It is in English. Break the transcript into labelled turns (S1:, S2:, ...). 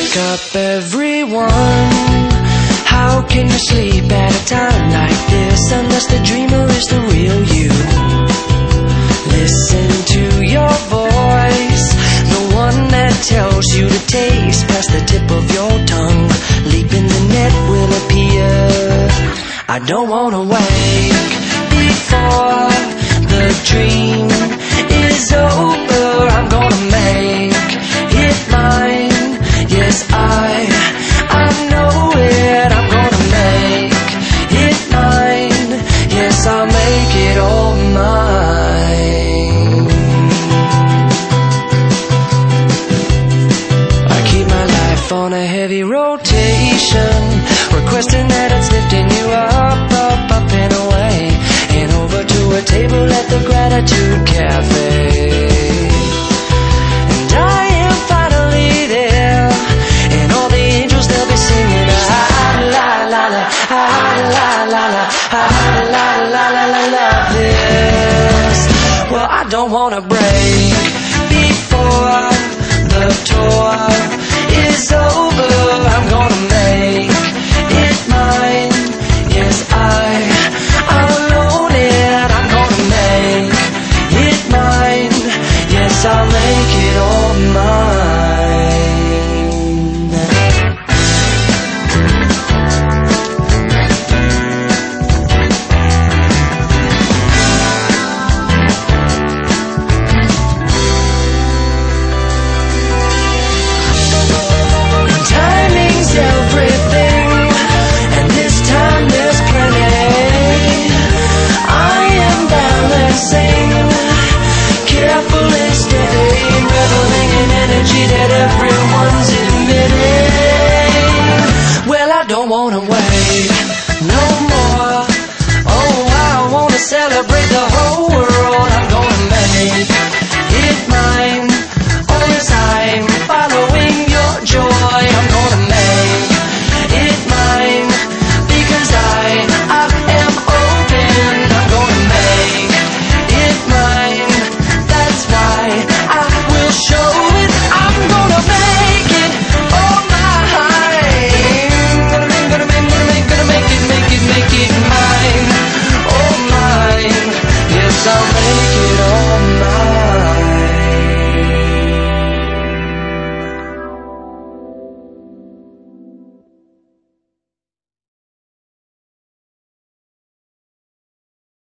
S1: Wake up everyone, how can you sleep at a time like this unless the dreamer is the real you? Listen to your voice, the one that tells you to taste past the tip of your tongue. Leap in the net will appear. I don't wanna wake before the dream is over. I'm gonna make it mine. Yes, I know it. I'm gonna make it mine. Yes, I'll make it all mine. I keep my life on a heavy rotation, requesting that it's lifting you up, up, up and away, and over to a table at the Gratitude Cafe. And I am finally there, and all the angels, they'll be singing la la la la, la la la, la la la la, love this. Well, I don't wanna break before the tour